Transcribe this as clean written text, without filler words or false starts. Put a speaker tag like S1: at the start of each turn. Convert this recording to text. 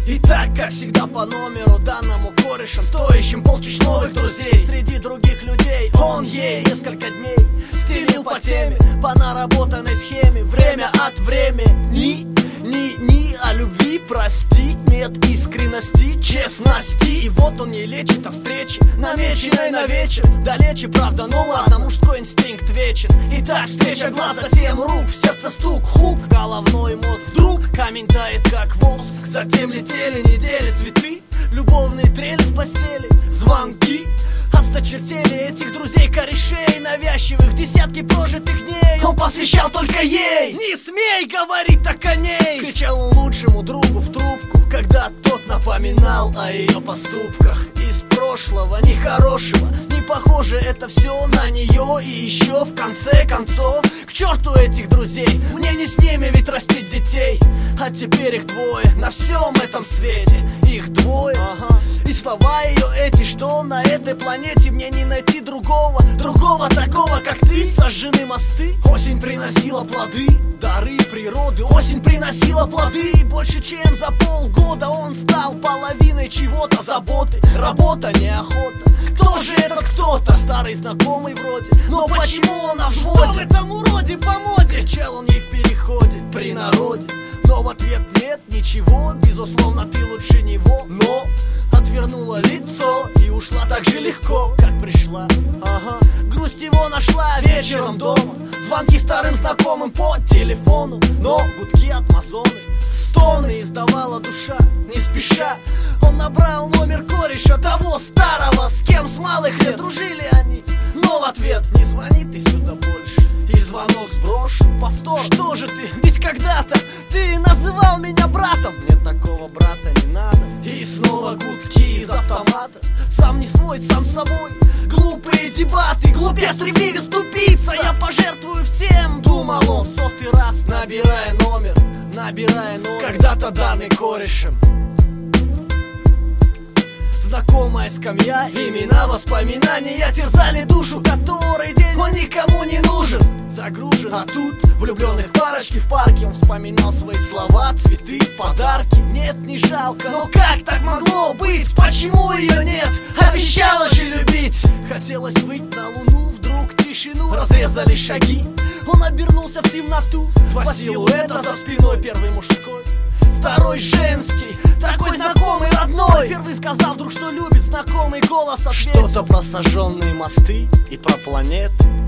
S1: Итак, как всегда по номеру, данному корешем, стоящим полчищ новых друзей. Среди других людей он ей несколько дней стелил по теме, по наработанной схеме. Время от времени, ни о любви, прости, нет искренности, честности. И вот он не лечит о встрече, намеченной на вечер. Далече, правда, но ладно, мужской инстинкт вечен. Итак, встреча глаз, затем рук, в сердце стук, хук, в головной мозг. Вдруг камень тает, как воск. Затем летели недели, цветы, любовные трели в постели, звонки. Осточертели этих друзей корешей навязчивых, десятки прожитых дней он посвящал только ей. Не смей говорить так о ней, кричал он лучшему другу в трубку, когда тот напоминал о ее поступках из прошлого, нехорошего. Не похоже это все на нее. И еще в конце концов, к черту этих друзей, мне не с ними ведь растить детей. А теперь их двое на всем этом свете, их двое. И слова ее эти, что на этой планете мне не найти другого такого, как ты. Сожжены мосты, осень приносила плоды, дары природы, осень приносила плоды. И больше чем за полгода он стал половиной чего-то, заботы, работа, неохота. Кто же этот кто-то? Старый знакомый вроде, но почему он о взводе? Что в этом уроде по моде? Кричал он ей в переходе при народе, но в ответ нет ничего. Безусловно, ты лучше него, но отвернула лицо и ушла так же легко, как пришла. Грусть его нашла вечером дома, звонки старым знакомым по телефону, но гудки от Амазоны, стоны издавала душа. Не спеша он набрал номер кореша, того старого, с кем с малых лет дружили они. Но в ответ: не звони ты сюда больше. И звонок сброшен, повтор. Что же ты? Ведь когда-то ты называл меня братом. Мне такого брата не надо. И снова гудки из автомата. Сам не свой, сам собой. Глупые дебаты, глупец, ревнивец, тупица. Я пожертвую всем, думал он в сотый раз, набирая номер. Когда-то данный корешем. Знакомая скамья, имена, воспоминания терзали душу, который день он никому не нужен. Загружен, а тут влюбленных парочки в парке. Он вспоминал свои слова, цветы, подарки. Нет, не жалко, но как так могло быть? Почему ее нет? Обещала же любить. Хотелось выйти на луну, вдруг тишину разрезали шаги. Он обернулся в темноту, два силуэта за спиной. Первый мужской, второй женский, такой знакомый, родной. Первый сказал вдруг, что любит, знакомый голос ответил. Что-то про сожженные мосты и про планеты.